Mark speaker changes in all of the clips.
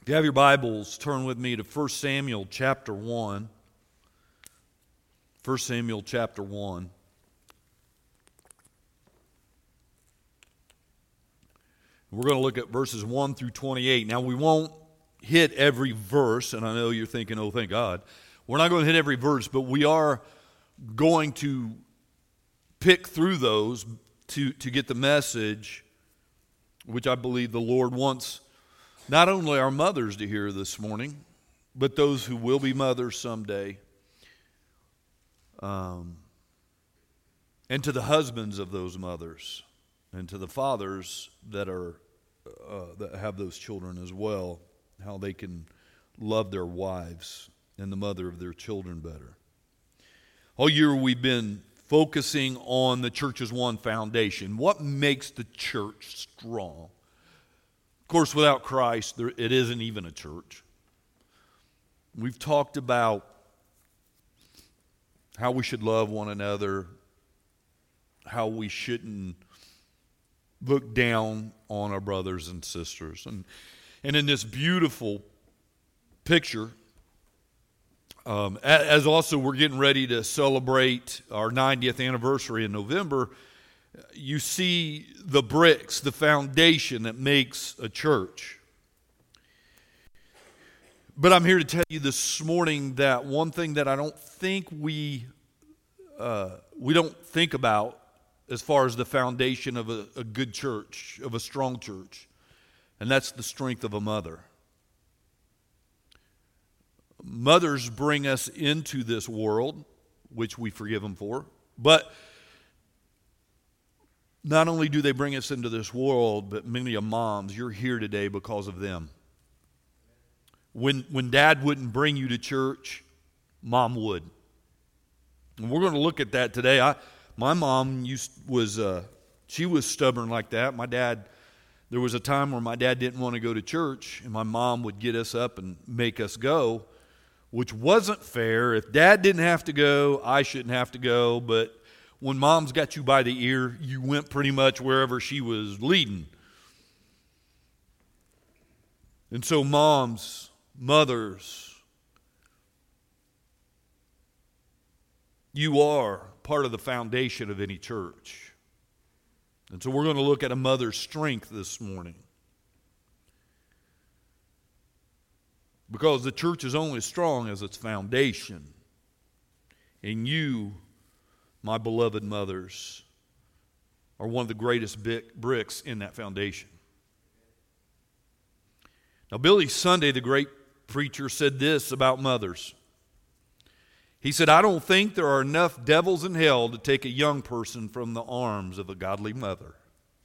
Speaker 1: If you have your Bibles, turn with me to 1 Samuel chapter 1. 1 Samuel chapter 1. We're going to look at verses 1 through 28. Now, we won't hit every verse, and I know you're thinking, oh, thank God. We're not going to hit every verse, but we are going to pick through those to get the message, which I believe the Lord wants not only our mothers to hear this morning, but those who will be mothers someday, and to the husbands of those mothers, and to the fathers that have those children as well, how they can love their wives and the mother of their children better. All year we've been focusing on the church's one foundation. What makes the church strong? Of course, without Christ, it isn't even a church. We've talked about how we should love one another, how we shouldn't look down on our brothers and sisters. And in this beautiful picture, as also we're getting ready to celebrate our 90th anniversary in November, you see the bricks, the foundation that makes a church. But I'm here to tell you this morning that one thing that I don't think we don't think about as far as the foundation of a good church, of a strong church, and that's the strength of a mother. Mothers bring us into this world, which we forgive them for, but not only do they bring us into this world, but many of moms, you're here today because of them. When dad wouldn't bring you to church, mom would. And we're going to look at that today. My mom was stubborn like that. My dad, there was a time where my dad didn't want to go to church, and my mom would get us up and make us go, which wasn't fair. If dad didn't have to go, I shouldn't have to go, but when mom's got you by the ear, you went pretty much wherever she was leading. And so mothers, you are part of the foundation of any church. And so we're going to look at a mother's strength this morning. Because the church is only as strong as its foundation. And you, my beloved mothers, are one of the greatest bricks in that foundation. Now, Billy Sunday, the great preacher, said this about mothers. He said, I don't think there are enough devils in hell to take a young person from the arms of a godly mother.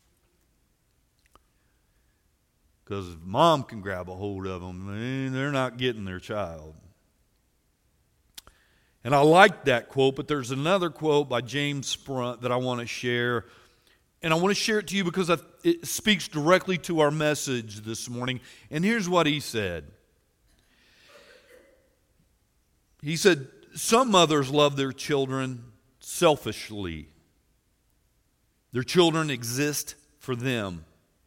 Speaker 1: Because if mom can grab a hold of them, they're not getting their child. And I like that quote, but there's another quote by James Sprunt that I want to share. And I want to share it to you because it speaks directly to our message this morning. And here's what he said. He said, some mothers love their children selfishly. Their children exist for them.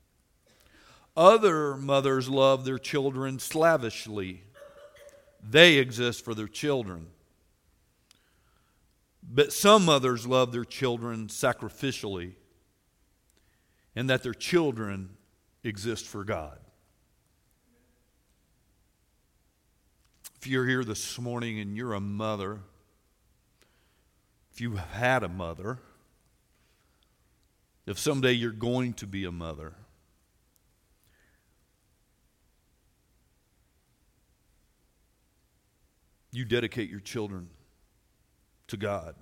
Speaker 1: Other mothers love their children slavishly. They exist for their children. But some mothers love their children sacrificially, and that their children exist for God. If you're here this morning and you're a mother, if you have had a mother, if someday you're going to be a mother, you dedicate your children to God.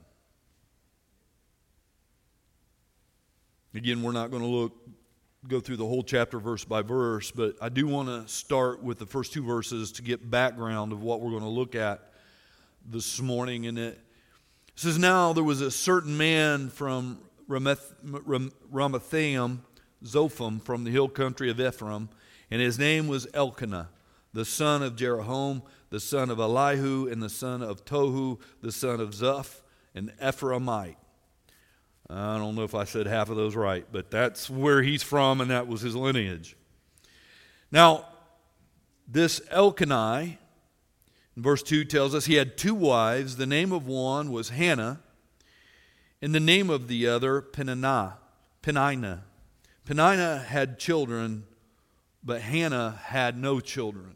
Speaker 1: Again, we're not going to go through the whole chapter verse by verse, but I do want to start with the first two verses to get background of what we're going to look at this morning. And it says, now there was a certain man from Ramathaim, Zophim, from the hill country of Ephraim, and his name was Elkanah, the son of Jeroham, the son of Elihu, and the son of Tohu, the son of Zuph, an Ephraimite. I don't know if I said half of those right, but that's where he's from, and that was his lineage. Now, This Elkanah, in verse 2 tells us he had 2 wives. The name of one was Hannah, and the name of the other Peninnah. Peninnah had children, but Hannah had no children.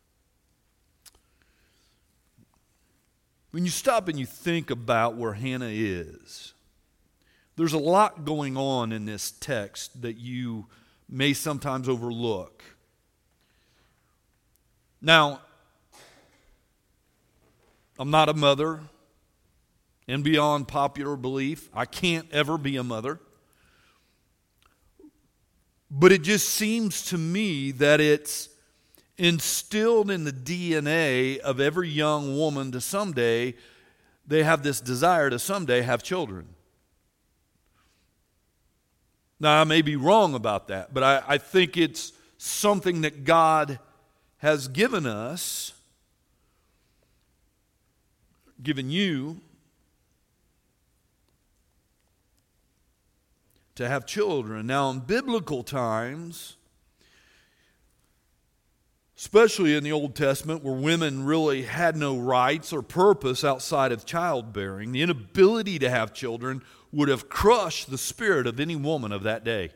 Speaker 1: When you stop and you think about where Hannah is, there's a lot going on in this text that you may sometimes overlook. Now, I'm not a mother, and beyond popular belief, I can't ever be a mother. But it just seems to me that it's instilled in the DNA of every young woman to someday, they have this desire to someday have children. Now, I may be wrong about that, but I think it's something that God has given us, given you, to have children. Now, in biblical times, especially in the Old Testament, where women really had no rights or purpose outside of childbearing, the inability to have children would have crushed the spirit of any woman of that day.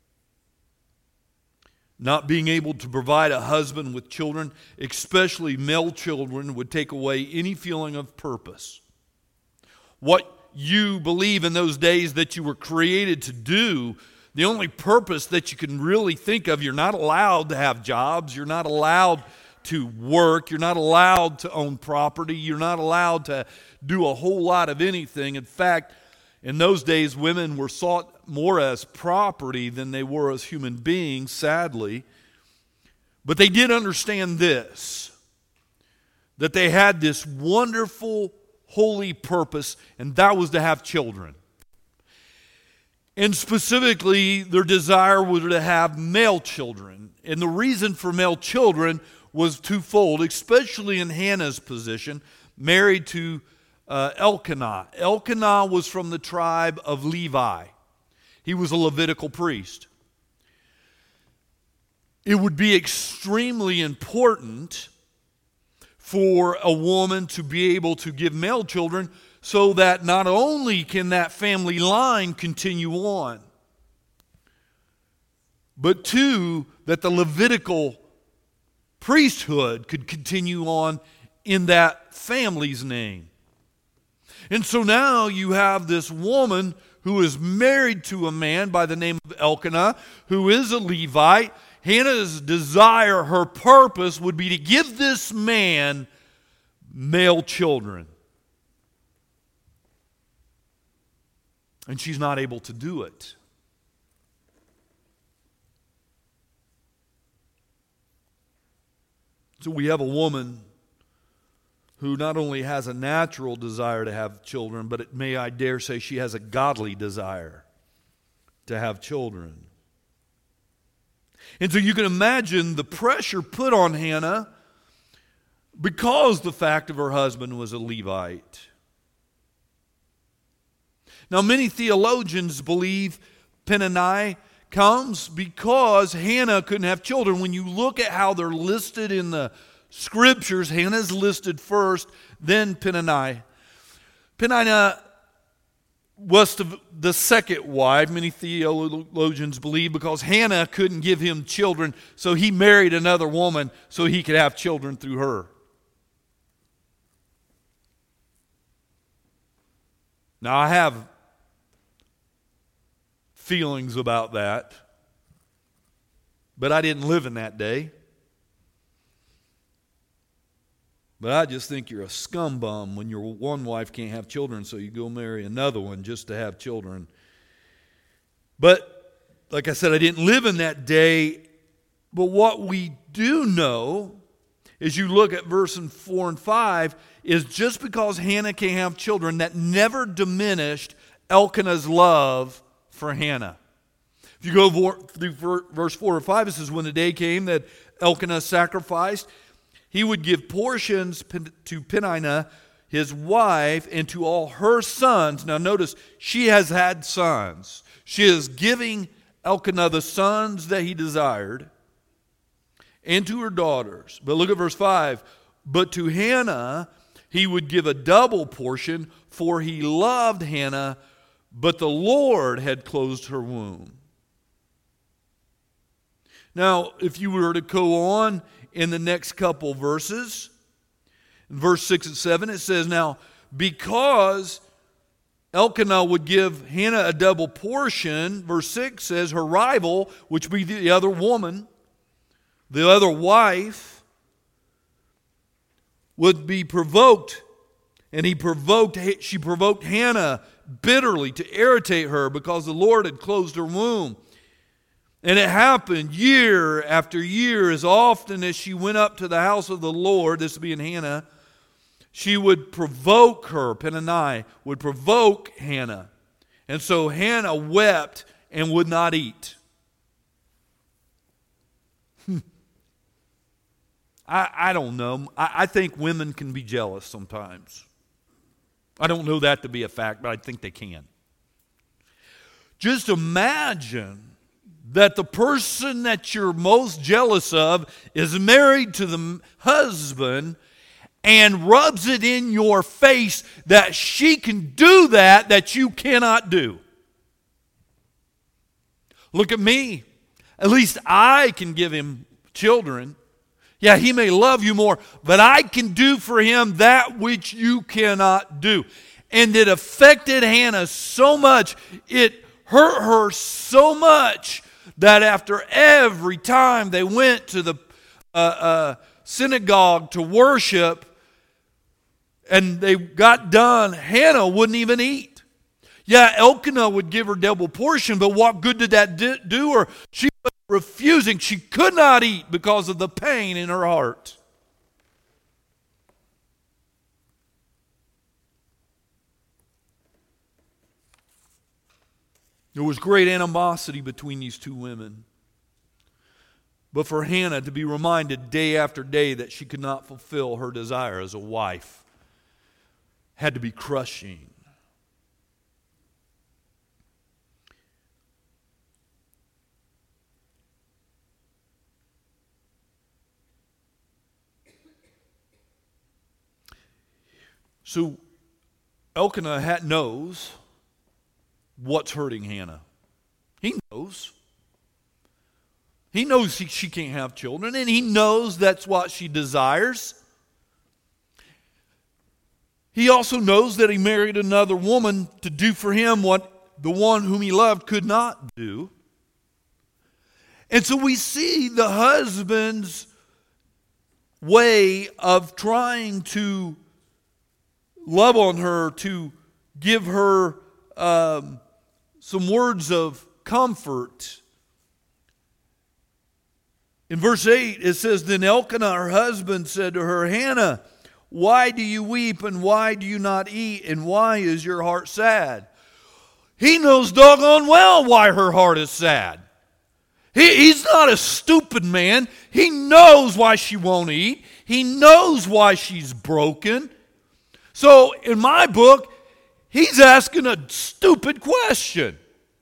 Speaker 1: Not being able to provide a husband with children, especially male children, would take away any feeling of purpose. What you believe in those days that you were created to do, the only purpose that you can really think of, you're not allowed to have jobs, you're not allowed to work, you're not allowed to own property, you're not allowed to do a whole lot of anything. In fact, in those days, women were sought more as property than they were as human beings, sadly. But they did understand this, that they had this wonderful, holy purpose, and that was to have children. And specifically, their desire was to have male children. And the reason for male children was twofold, especially in Hannah's position, married to Elkanah. Elkanah was from the tribe of Levi. He was a Levitical priest. It would be extremely important for a woman to be able to give male children so that not only can that family line continue on, but two, that the Levitical priesthood could continue on in that family's name. And so now you have this woman who is married to a man by the name of Elkanah, who is a Levite. Hannah's desire, her purpose would be to give this man male children. And she's not able to do it. So we have a woman who not only has a natural desire to have children, but I dare say she has a godly desire to have children. And so you can imagine the pressure put on Hannah because the fact of her husband was a Levite. Now, many theologians believe Peninnah comes because Hannah couldn't have children. When you look at how they're listed in the Scriptures, Hannah's listed first, then Peninnah. Peninnah was the second wife, many theologians believe, because Hannah couldn't give him children, so he married another woman so he could have children through her. Now, I have feelings about that, but I didn't live in that day. But I just think you're a scumbum when your one wife can't have children, so you go marry another one just to have children. But, like I said, I didn't live in that day. But what we do know, as you look at verses 4 and 5, is just because Hannah can't have children, that never diminished Elkanah's love for Hannah. If you go through verse 4 or 5, it says, when the day came that Elkanah sacrificed, he would give portions to Peninnah, his wife, and to all her sons. Now notice, she has had sons. She is giving Elkanah the sons that he desired. and to her daughters. But look at verse 5. But to Hannah he would give a double portion, for he loved Hannah, but the Lord had closed her womb. Now, if you were to go on in the next couple verses, in verse 6 and 7, it says, now, because Elkanah would give Hannah a double portion, verse 6 says, her rival, which would be the other woman, the other wife, would be provoked. And she provoked Hannah bitterly to irritate her because the Lord had closed her womb. And it happened year after year, as often as she went up to the house of the Lord, this being Hannah, she would provoke her. Peninnah would provoke Hannah. And so Hannah wept and would not eat. I don't know. I think women can be jealous sometimes. I don't know that to be a fact, but I think they can. Just imagine that the person that you're most jealous of is married to the husband and rubs it in your face that she can do that you cannot do. Look at me. At least I can give him children. Yeah, he may love you more, but I can do for him that which you cannot do. And it affected Hannah so much, it hurt her so much, that after every time they went to the synagogue to worship and they got done, Hannah wouldn't even eat. Yeah, Elkanah would give her double portion, but what good did that do her? She was refusing. She could not eat because of the pain in her heart. There was great animosity between these two women. But for Hannah to be reminded day after day that she could not fulfill her desire as a wife had to be crushing. So Elkanah knows what's hurting Hannah. He knows. He knows she can't have children, and he knows that's what she desires. He also knows that he married another woman to do for him what the one whom he loved could not do. And so we see the husband's way of trying to love on her, to give her some words of comfort. In verse 8 it says, then Elkanah, her husband, said to her, Hannah, why do you weep, and why do you not eat, and why is your heart sad? He knows doggone well why her heart is sad. He's not a stupid man. He knows why she won't eat. He knows why she's broken. So in my book, he's asking a stupid question.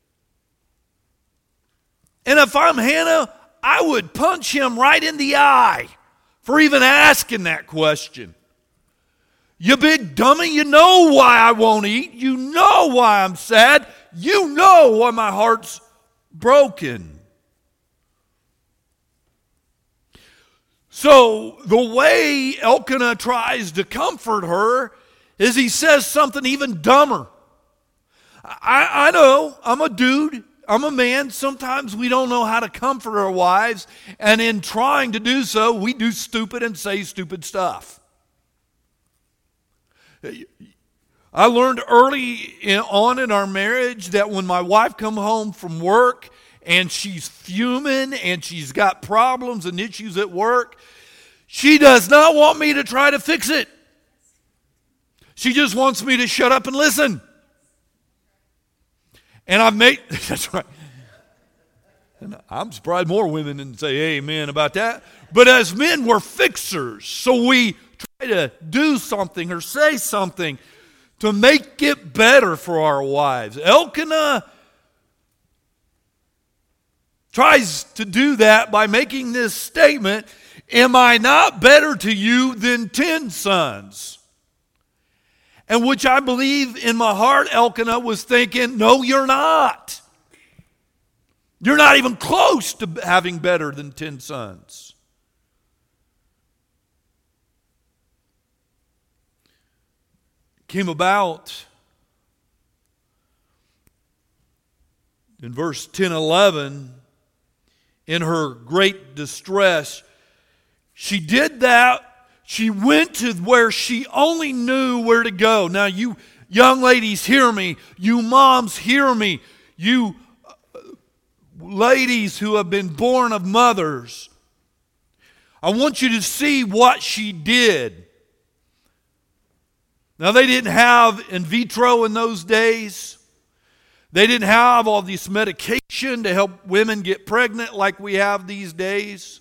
Speaker 1: And if I'm Hannah, I would punch him right in the eye for even asking that question. You big dummy, you know why I won't eat. You know why I'm sad. You know why my heart's broken. So the way Elkanah tries to comfort her is he says something even dumber. I know, I'm a dude, I'm a man. Sometimes we don't know how to comfort our wives, and in trying to do so, we do stupid and say stupid stuff. I learned early on in our marriage that when my wife come home from work and she's fuming and she's got problems and issues at work, she does not want me to try to fix it. She just wants me to shut up and listen. And I've made, that's right. And I'm surprised more women didn't say amen about that. But as men, we're fixers. So we try to do something or say something to make it better for our wives. Elkanah tries to do that by making this statement, am I not better to you than 10 sons? And which I believe in my heart Elkanah was thinking, no, you're not. You're not even close to having better than 10 sons. Came about in verse 10, 11, in her great distress, she did that. She went to where she only knew where to go. Now, you young ladies, hear me. You moms, hear me. You ladies who have been born of mothers, I want you to see what she did. Now, they didn't have in vitro in those days. They didn't have all this medication to help women get pregnant like we have these days.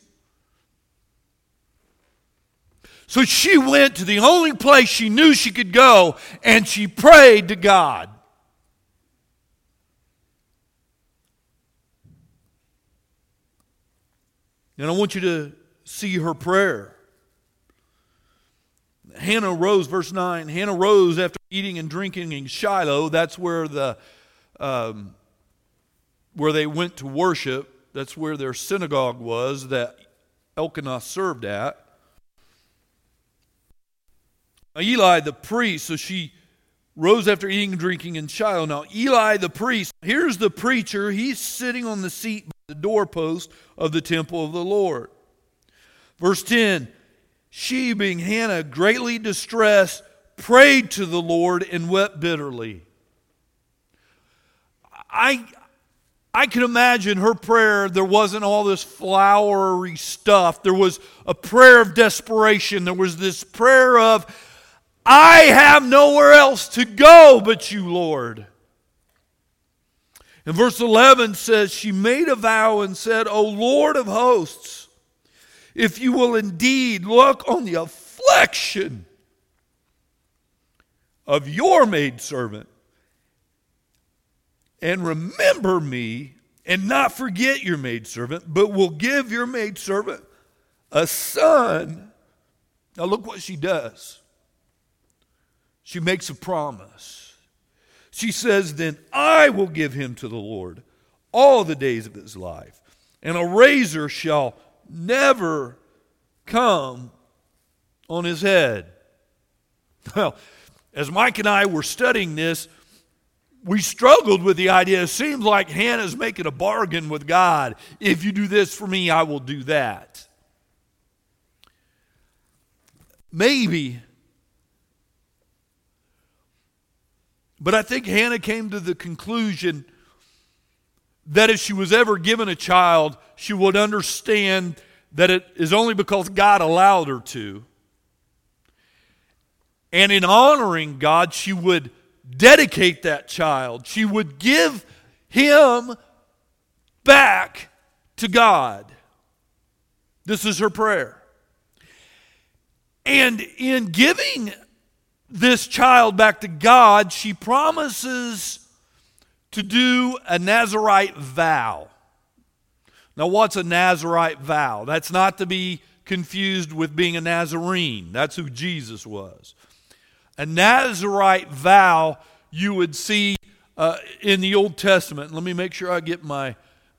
Speaker 1: So she went to the only place she knew she could go, and she prayed to God. And I want you to see her prayer. Hannah rose, verse 9, Hannah rose after eating and drinking in Shiloh. That's where where they went to worship. That's where their synagogue was that Elkanah served at. Now, Eli the priest, so she rose after eating and drinking in Shiloh. Now, Eli the priest, here's the preacher. He's sitting on the seat by the doorpost of the temple of the Lord. Verse 10, she, being Hannah, greatly distressed, prayed to the Lord and wept bitterly. I can imagine her prayer. There wasn't all this flowery stuff. There was a prayer of desperation. There was this prayer of, I have nowhere else to go but you, Lord. And verse 11 says, she made a vow and said, O Lord of hosts, if you will indeed look on the affliction of your maidservant, and remember me, and not forget your maidservant, but will give your maidservant a son. Now look what she does. She makes a promise. She says, then I will give him to the Lord all the days of his life, and a razor shall never come on his head. Well, as Mike and I were studying this, we struggled with the idea. It seems like Hannah's making a bargain with God. If you do this for me, I will do that. Maybe. But I think Hannah came to the conclusion that if she was ever given a child, she would understand that it is only because God allowed her to. And in honoring God, she would dedicate that child. She would give him back to God. This is her prayer. And in giving this child back to God, she promises to do a Nazirite vow. Now, what's a Nazirite vow? That's not to be confused with being a Nazarene. That's who Jesus was. A Nazirite vow you would see in the Old Testament. Let me make sure I get my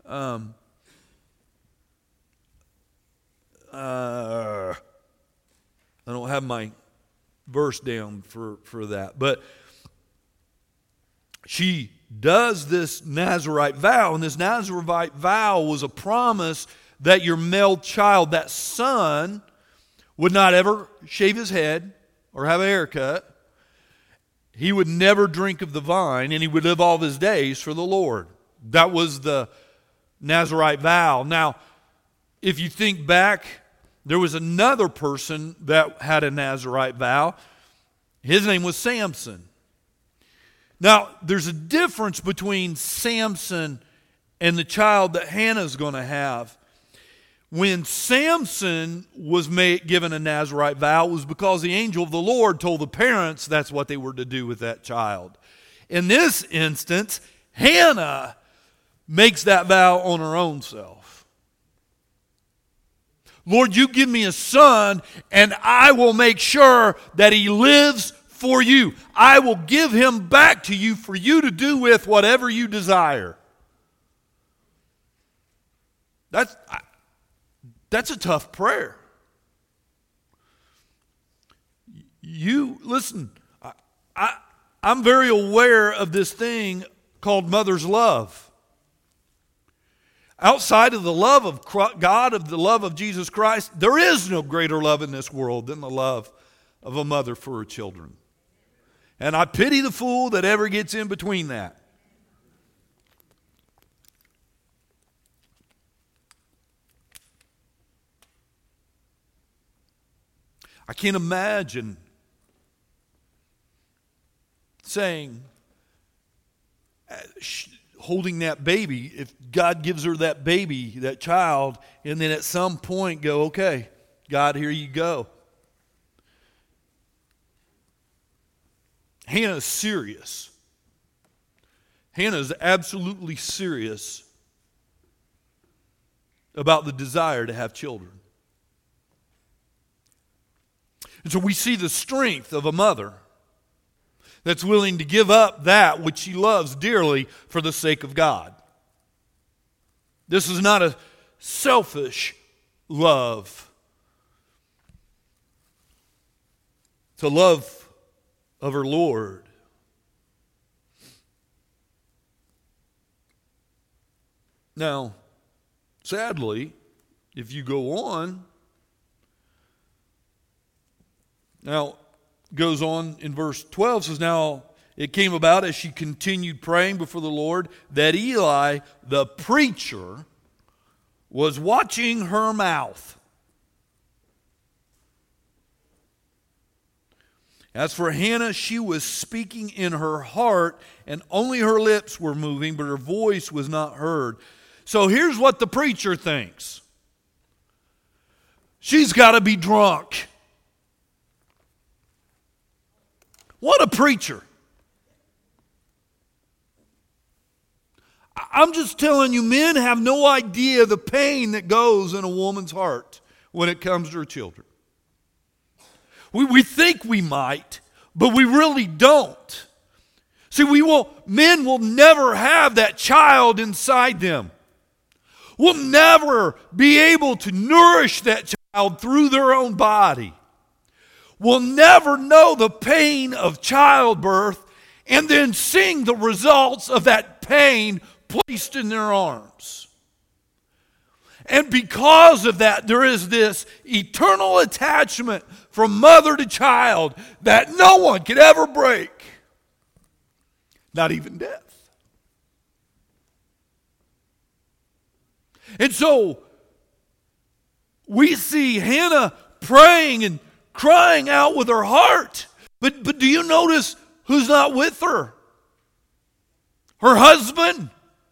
Speaker 1: I don't have my verse down for that. But she does this Nazirite vow, and this Nazirite vow was a promise that your male child, that son, would not ever shave his head or have a haircut. He would never drink of the vine, and he would live all of his days for the Lord. That was the Nazirite vow. Now, if you think back, there was another person that had a Nazirite vow. His name was Samson. Now, there's a difference between Samson and the child that Hannah's going to have. When Samson was given a Nazirite vow, it was because the angel of the Lord told the parents that's what they were to do with that child. In this instance, Hannah makes that vow on her own self. Lord, you give me a son, and I will make sure that he lives for you. I will give him back to you for you to do with whatever you desire. That's a tough prayer. Listen, I'm very aware of this thing called mother's love. Outside of the love of God, of the love of Jesus Christ, there is no greater love in this world than the love of a mother for her children. And I pity the fool that ever gets in between that. I can't imagine saying, holding that baby, if God gives her that baby, that child, and then at some point go, okay, God, here you go. Hannah's serious. Hannah's absolutely serious about the desire to have children. And so we see the strength of a mother that's willing to give up that which she loves dearly for the sake of God. This is not a selfish love. It's a love of her Lord. Now, sadly, if you go on, now, goes on in verse 12, says, now it came about as she continued praying before the Lord that Eli, the preacher, was watching her mouth. As for Hannah, she was speaking in her heart, and only her lips were moving, but her voice was not heard. So here's what the preacher thinks. She's got to be drunk. What a preacher. I'm just telling you, men have no idea the pain that goes in a woman's heart when it comes to her children. We think we might, but we really don't. See, men will never have that child inside them. We'll never be able to nourish that child through their own body. Will never know the pain of childbirth and then seeing the results of that pain placed in their arms. And because of that, there is this eternal attachment from mother to child that no one could ever break. Not even death. And so, we see Hannah praying and crying out with her heart. But do you notice who's not with her? Her husband.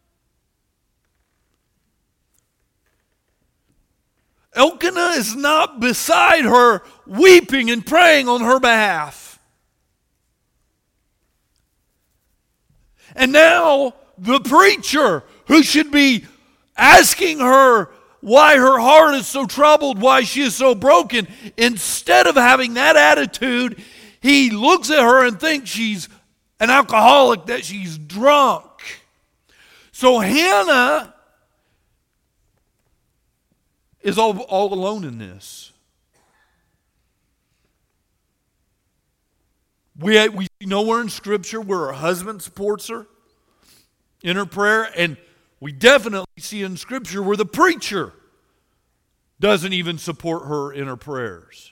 Speaker 1: Elkanah is not beside her, weeping and praying on her behalf. And now the preacher, who should be asking her why her heart is so troubled, why she is so broken, instead of having that attitude, he looks at her and thinks she's an alcoholic, that she's drunk. So Hannah is all alone in this. We see nowhere in Scripture where her husband supports her in her prayer, and we definitely see in Scripture where the preacher doesn't even support her in her prayers.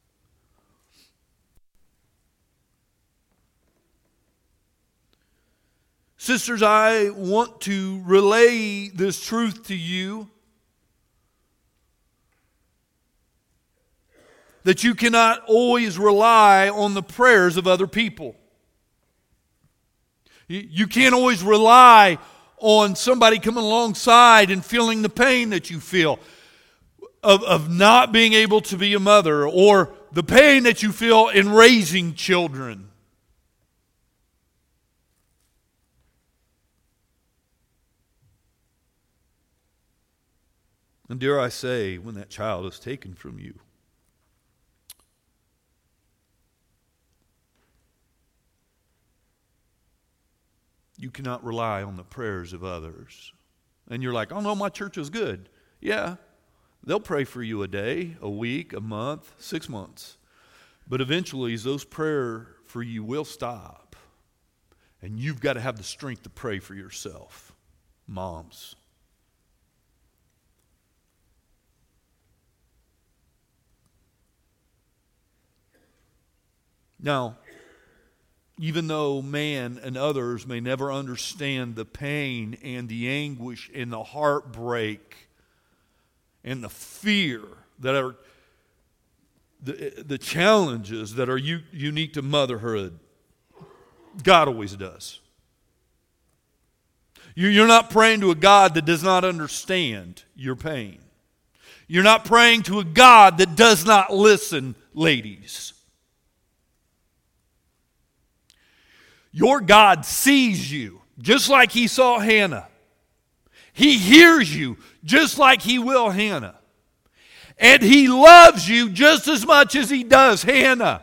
Speaker 1: Sisters, I want to relay this truth to you, that you cannot always rely on the prayers of other people. You can't always rely on somebody coming alongside and feeling the pain that you feel of not being able to be a mother, or the pain that you feel in raising children. And dare I say, when that child is taken from you, you cannot rely on the prayers of others. And you're like, oh no, my church is good. Yeah, they'll pray for you a day, a week, a month, 6 months. But eventually those prayers for you will stop. And you've got to have the strength to pray for yourself. Moms. Now, even though man and others may never understand the pain and the anguish and the heartbreak and the fear that are the challenges that are unique to motherhood, God always does. You're not praying to a God that does not understand your pain. You're not praying to a God that does not listen, ladies. Your God sees you just like He saw Hannah. He hears you just like He will Hannah. And He loves you just as much as He does Hannah.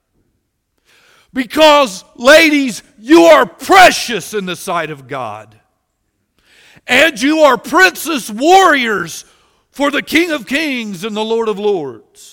Speaker 1: Because, ladies, you are precious in the sight of God. And you are princess warriors for the King of Kings and the Lord of Lords.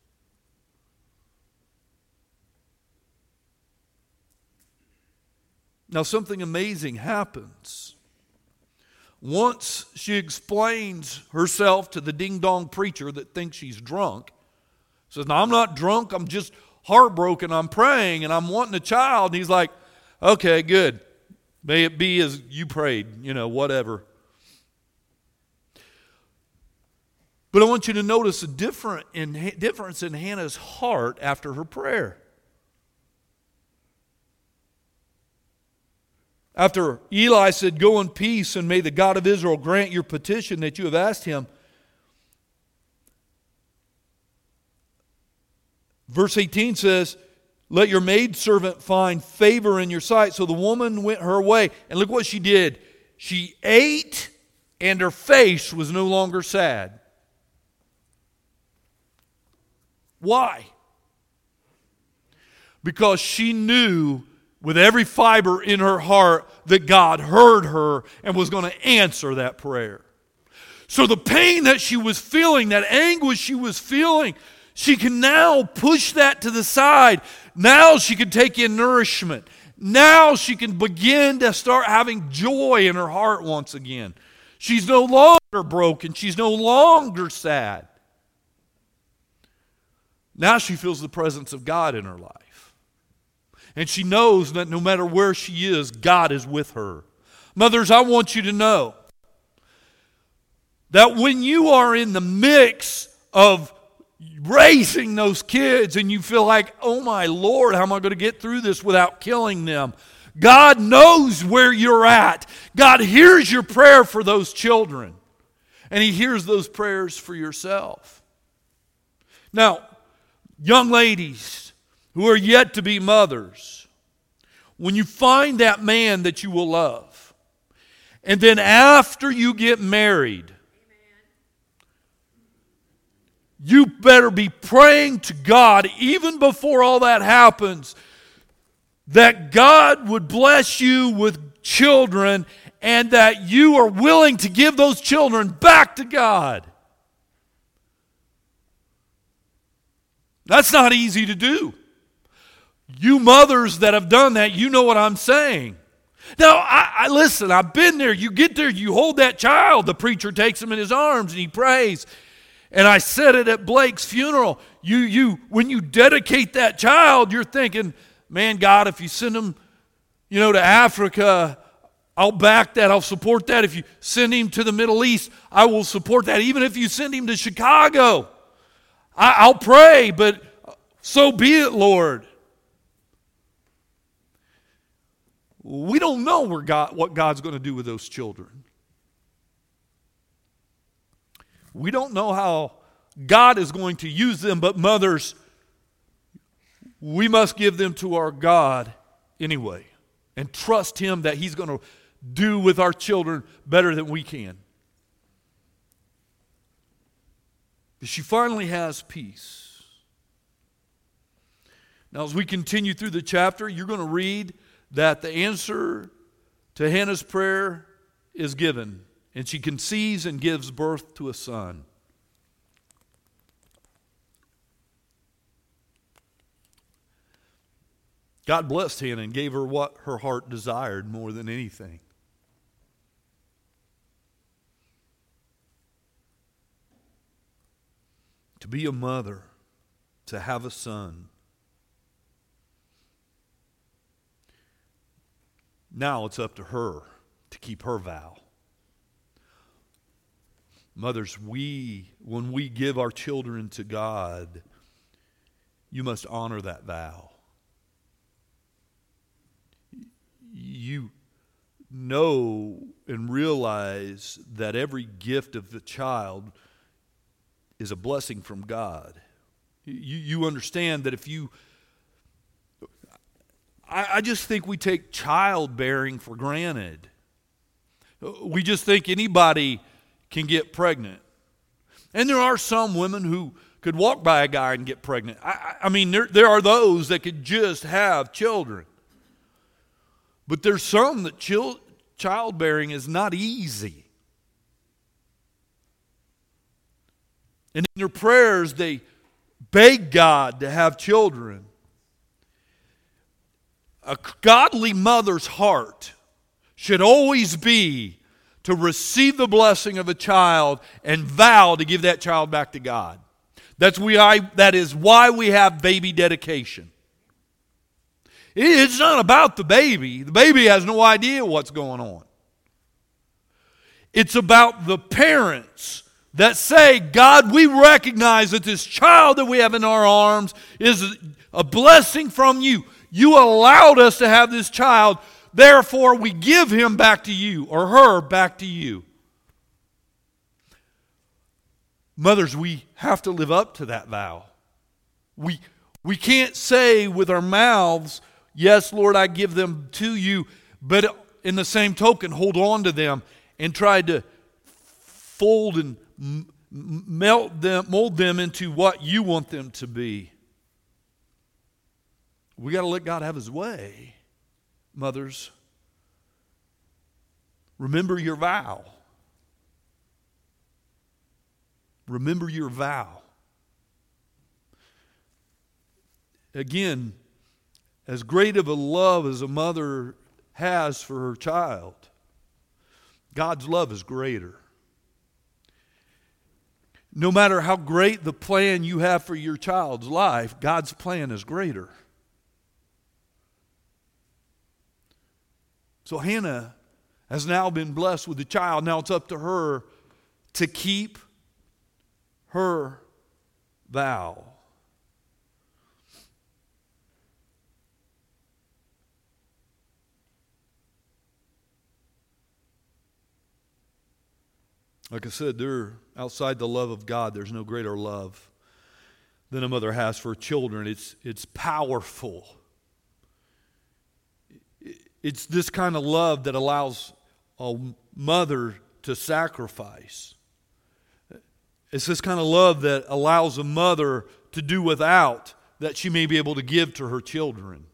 Speaker 1: Now, something amazing happens. Once she explains herself to the ding-dong preacher that thinks she's drunk, says, "No, I'm not drunk, I'm just heartbroken, I'm praying, and I'm wanting a child." And he's like, "Okay, good. May it be as you prayed, whatever." But I want you to notice a difference in Hannah's heart after her prayer. After Eli said, "Go in peace, and may the God of Israel grant your petition that you have asked Him." Verse 18 says, "Let your maidservant find favor in your sight." So the woman went her way. And look what she did. She ate, and her face was no longer sad. Why? Because she knew with every fiber in her heart that God heard her and was going to answer that prayer. So the pain that she was feeling, that anguish she was feeling, she can now push that to the side. Now she can take in nourishment. Now she can begin to start having joy in her heart once again. She's no longer broken. She's no longer sad. Now she feels the presence of God in her life. And she knows that no matter where she is, God is with her. Mothers, I want you to know that when you are in the mix of raising those kids and you feel like, "Oh my Lord, how am I going to get through this without killing them?" God knows where you're at. God hears your prayer for those children. And He hears those prayers for yourself. Now, young ladies who are yet to be mothers, when you find that man that you will love, and then after you get married, you better be praying to God, even before all that happens, that God would bless you with children and that you are willing to give those children back to God. That's not easy to do. You mothers that have done that, you know what I'm saying. Now, I listen, I've been there. You get there, you hold that child. The preacher takes him in his arms and he prays. And I said it at Blake's funeral. When you dedicate that child, you're thinking, "Man, God, if you send him, to Africa, I'll back that. I'll support that. If you send him to the Middle East, I will support that. Even if you send him to Chicago, I'll pray, but so be it, Lord." We don't know what God's going to do with those children. We don't know how God is going to use them, but mothers, we must give them to our God anyway and trust Him that He's going to do with our children better than we can. She finally has peace. Now, as we continue through the chapter, you're going to read that the answer to Hannah's prayer is given, and she conceives and gives birth to a son. God blessed Hannah and gave her what her heart desired more than anything. To be a mother, to have a son. Now it's up to her to keep her vow. Mothers, when we give our children to God, you must honor that vow. You know and realize that every gift of the child is a blessing from God. You understand that if you... I just think we take childbearing for granted. We just think anybody can get pregnant. And there are some women who could walk by a guy and get pregnant. I mean, there are those that could just have children. But there's some that childbearing is not easy. And in their prayers, they beg God to have children. A godly mother's heart should always be to receive the blessing of a child and vow to give that child back to God. That is why we have baby dedication. It's not about the baby. The baby has no idea what's going on. It's about the parents that say, God, we recognize that this child that we have in our arms is a blessing from you. You allowed us to have this child, therefore we give him back to you, or her back to you. Mothers, we have to live up to that vow. We can't say with our mouths, yes, Lord, I give them to you, but in the same token, hold on to them and try to fold and mold them into what you want them to be. We got to let God have His way. Mothers, remember your vow. Remember your vow. Again, as great of a love as a mother has for her child, God's love is greater. No matter how great the plan you have for your child's life, God's plan is greater. So Hannah has now been blessed with a child. Now it's up to her to keep her vow. Like I said, outside the love of God, there's no greater love than a mother has for children. It's powerful. It's this kind of love that allows a mother to sacrifice. It's this kind of love that allows a mother to do without that she may be able to give to her children.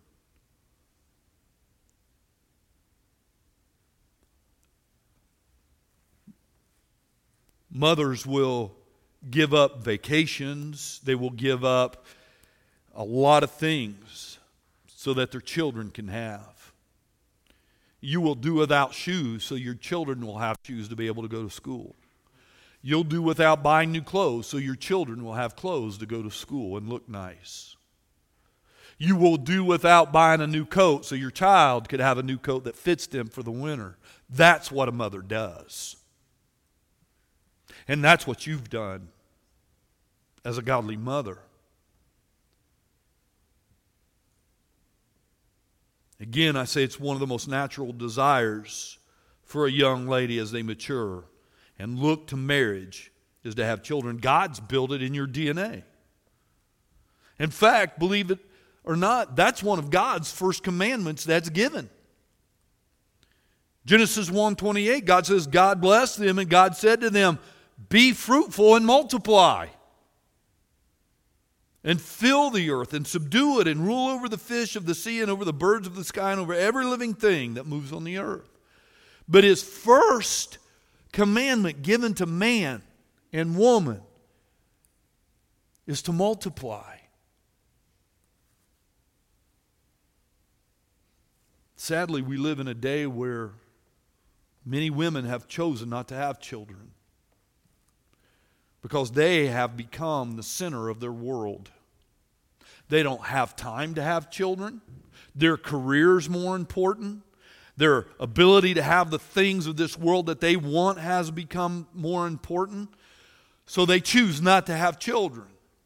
Speaker 1: Mothers will give up vacations. They will give up a lot of things so that their children can have. You will do without shoes so your children will have shoes to be able to go to school. You'll do without buying new clothes so your children will have clothes to go to school and look nice. You will do without buying a new coat so your child could have a new coat that fits them for the winter. That's what a mother does. And that's what you've done as a godly mother. Again, I say it's one of the most natural desires for a young lady as they mature and look to marriage is to have children. God's built it in your DNA. In fact, believe it or not, that's one of God's first commandments that's given. Genesis 1:28, God says, God blessed them and God said to them, be fruitful and multiply. and fill the earth and subdue it and rule over the fish of the sea and over the birds of the sky and over every living thing that moves on the earth. But his first commandment given to man and woman is to multiply. Sadly, we live in a day where many women have chosen not to have children because they have become the center of their world. They don't have time to have children. Their career's more important. Their ability to have the things of this world that they want has become more important. So they choose not to have children.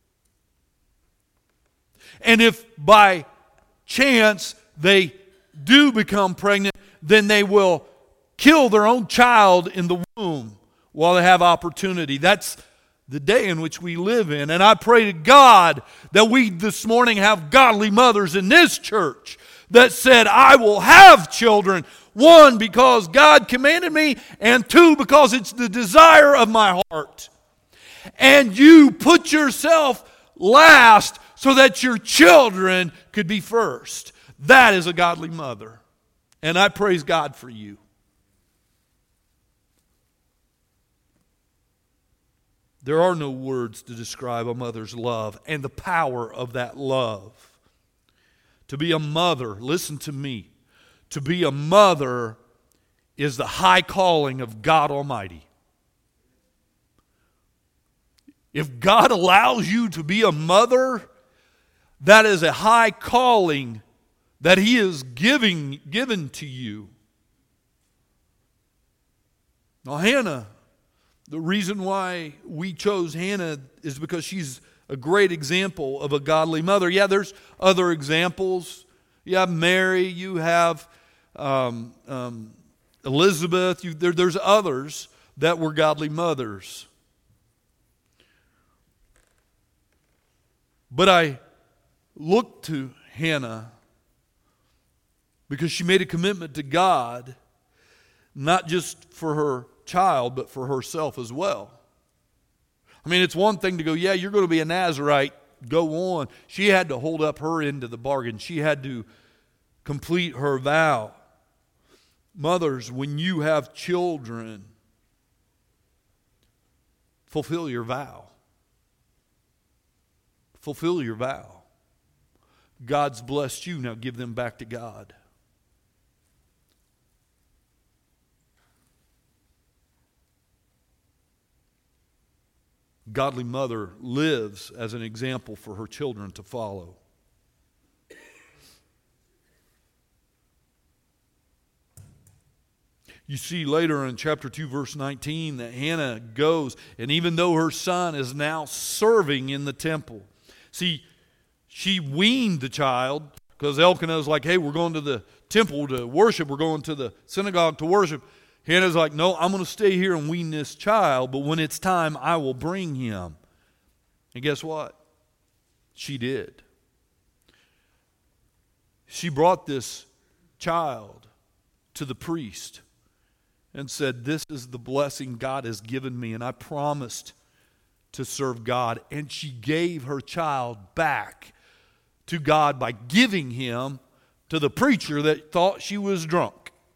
Speaker 1: And if by chance they do become pregnant, then they will kill their own child in the womb while they have opportunity. That's the day in which we live in. And I pray to God that we this morning have godly mothers in this church that said, I will have children. One, because God commanded me, and two, because it's the desire of my heart. And you put yourself last so that your children could be first. That is a godly mother. And I praise God for you. There are no words to describe a mother's love and the power of that love. To be a mother, listen to me, to be a mother is the high calling of God Almighty. If God allows you to be a mother, that is a high calling that He is given to you. Now Hannah, the reason why we chose Hannah is because she's a great example of a godly mother. Yeah, there's other examples. You have Mary, you have Elizabeth, there's others that were godly mothers. But I look to Hannah because she made a commitment to God, not just for her child, but for herself as well. I mean, it's one thing to go, yeah, you're going to be a Nazirite, go on. She had to hold up her end of the bargain. She had to complete her vow. Mothers, when you have children, fulfill your vow. Fulfill your vow. God's blessed you, now give them back to God. Godly mother lives as an example for her children to follow. You see later in chapter 2, verse 19, that Hannah goes, and even though her son is now serving in the temple. See, she weaned the child because Elkanah was like, hey, we're going to the temple to worship. We're going to the synagogue to worship. Hannah's like, no, I'm going to stay here and wean this child, but when it's time, I will bring him. And guess what? She did. She brought this child to the priest and said, this is the blessing God has given me, and I promised to serve God. And she gave her child back to God by giving him to the preacher that thought she was drunk.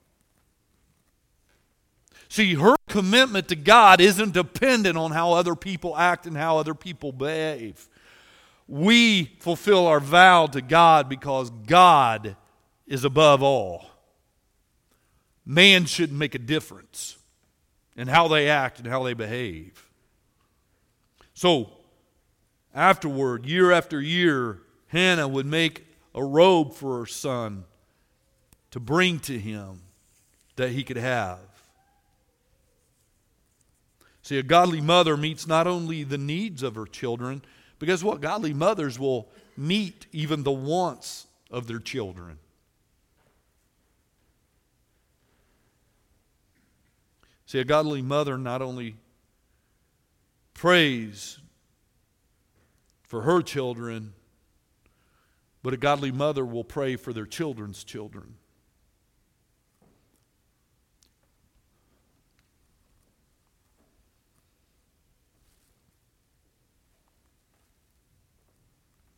Speaker 1: See, her commitment to God isn't dependent on how other people act and how other people behave. We fulfill our vow to God because God is above all. Man shouldn't make a difference in how they act and how they behave. So, afterward, year after year, Hannah would make a robe for her son to bring to him that he could have. See, a godly mother meets not only the needs of her children, but guess what? Godly mothers will meet even the wants of their children. See, a godly mother not only prays for her children, but a godly mother will pray for their children's children.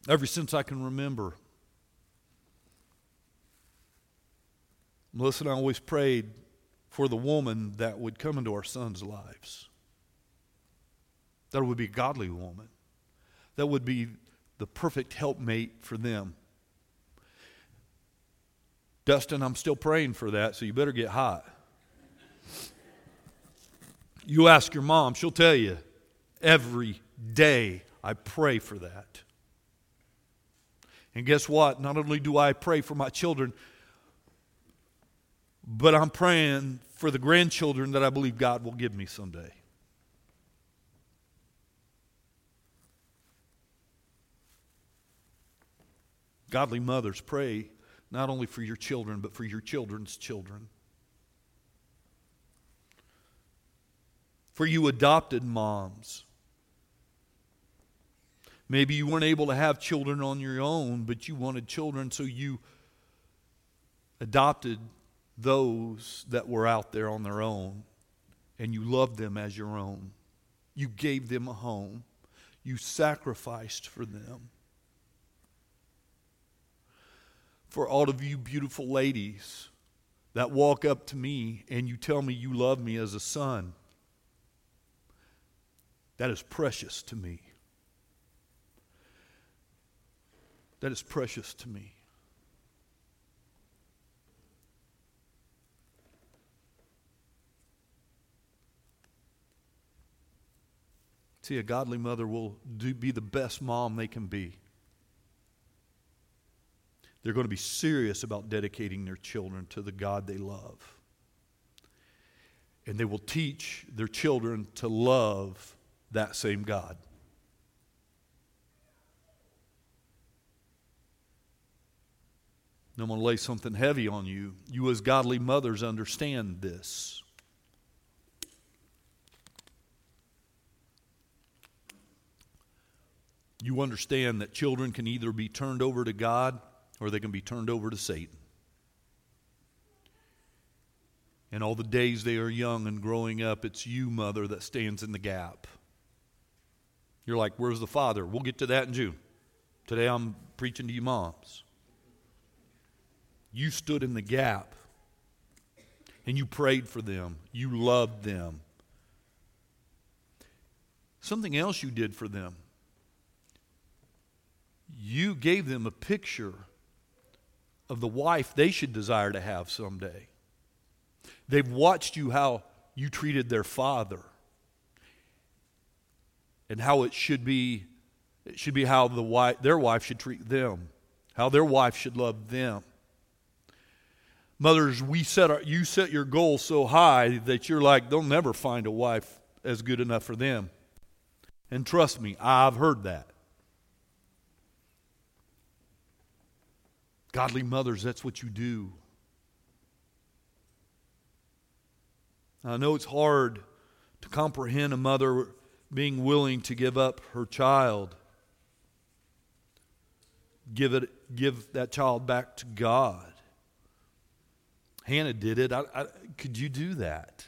Speaker 1: Ever since I can remember, Melissa and I always prayed for the woman that would come into our sons' lives. That would be a godly woman. That would be the perfect helpmate for them. Dustin, I'm still praying for that, so you better get hot. You ask your mom, she'll tell you, every day I pray for that. And guess what? Not only do I pray for my children, but I'm praying for the grandchildren that I believe God will give me someday. Godly mothers, pray not only for your children, but for your children's children. For you adopted moms, maybe you weren't able to have children on your own, but you wanted children, so you adopted those that were out there on their own, and you loved them as your own. You gave them a home. You sacrificed for them. For all of you beautiful ladies that walk up to me and you tell me you love me as a son, that is precious to me. That is precious to me. See, a godly mother will be the best mom they can be. They're going to be serious about dedicating their children to the God they love. And they will teach their children to love that same God. And I'm going to lay something heavy on you. You as godly mothers understand this. You understand that children can either be turned over to God or they can be turned over to Satan. And all the days they are young and growing up, it's you, mother, that stands in the gap. You're like, where's the father? We'll get to that in June. Today I'm preaching to you moms. You stood in the gap and you prayed for them. You loved them. Something else you did for them. You gave them a picture of the wife they should desire to have someday. They've watched you how you treated their father and how it should be how their wife should treat them, how their wife should love them. Mothers, you set your goal so high that you're like, they'll never find a wife as good enough for them. And trust me, I've heard that. Godly mothers, that's what you do. I know it's hard to comprehend a mother being willing to give up her child, give that child back to God. Hannah did it. Could you do that?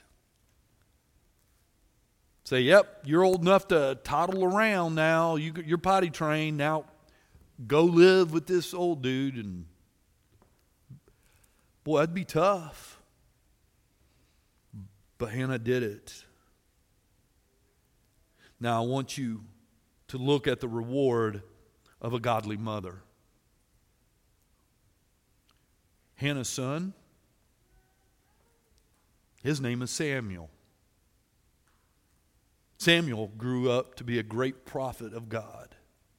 Speaker 1: Say, yep, you're old enough to toddle around now. You're potty trained. Now go live with this old dude. And boy, that'd be tough. But Hannah did it. Now I want you to look at the reward of a godly mother. Hannah's son, his name is Samuel. Samuel grew up to be a great prophet of God.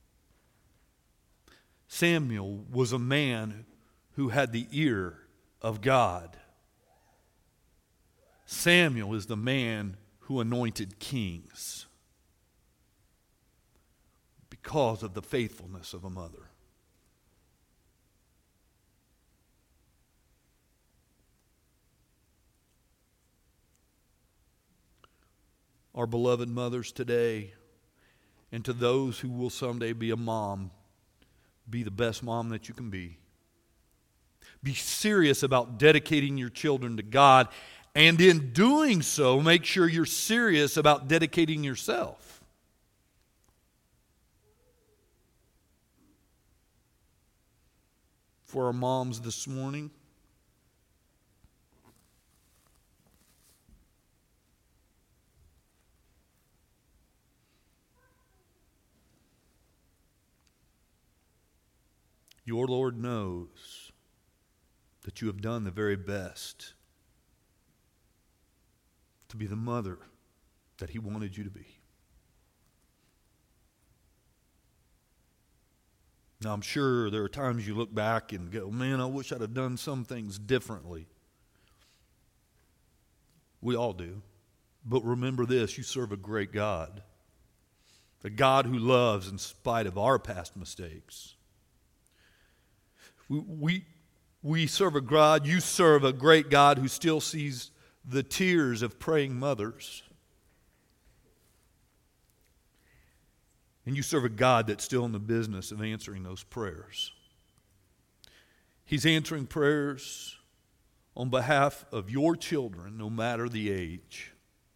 Speaker 1: Samuel was a man who had the ear of God. Samuel is the man who anointed kings because of the faithfulness of a mother. Our beloved mothers today, and to those who will someday be a mom, be the best mom that you can be. Be serious about dedicating your children to God, and in doing so, make sure you're serious about dedicating yourself. for our moms this morning. Your Lord knows that you have done the very best to be the mother that He wanted you to be. Now, I'm sure there are times you look back and go, man, I wish I'd have done some things differently. We all do. But remember this, you serve a great God. A God who loves in spite of our past mistakes. We serve a God, you serve a great God who still sees the tears of praying mothers. And you serve a God that's still in the business of answering those prayers. He's answering prayers on behalf of your children, no matter the age.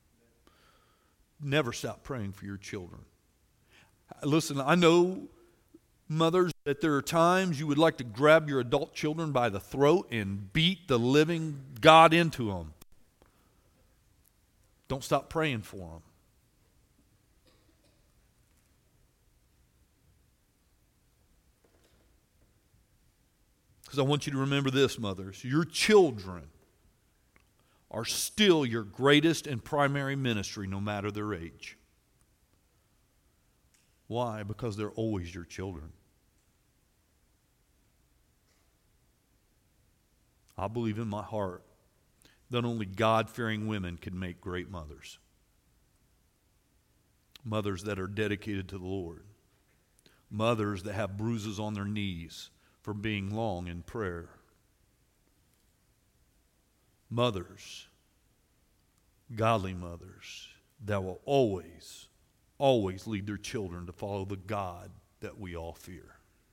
Speaker 1: Never stop praying for your children. Listen, I know, mothers, that there are times you would like to grab your adult children by the throat and beat the living God into them. Don't stop praying for them. Because I want you to remember this, mothers. Your children are still your greatest and primary ministry, no matter their age. Why? Because they're always your children. I believe in my heart that only God-fearing women can make great mothers. Mothers that are dedicated to the Lord. Mothers that have bruises on their knees for being long in prayer. Mothers, godly mothers, that will always, always lead their children to follow the God that we all fear.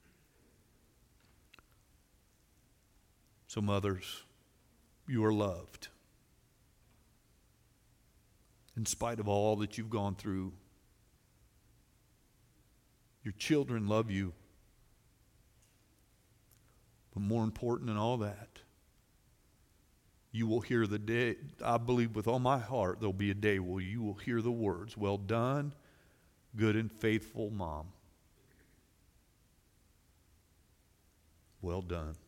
Speaker 1: So mothers, you are loved. In spite of all that you've gone through, your children love you. But more important than all that, you will hear the day, I believe with all my heart, there'll be a day where you will hear the words, well done, good and faithful mom. Well done.